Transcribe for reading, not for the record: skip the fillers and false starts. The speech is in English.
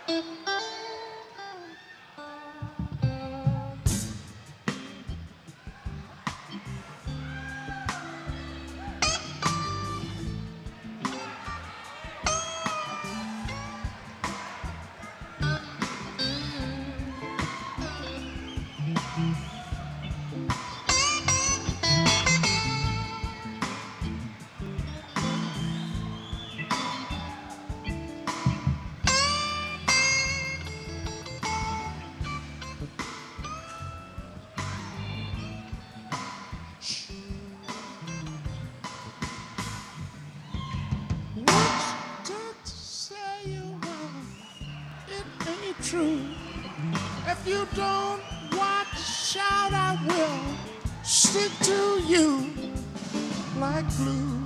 True. If you don't watch, shout, I will stick to you like glue.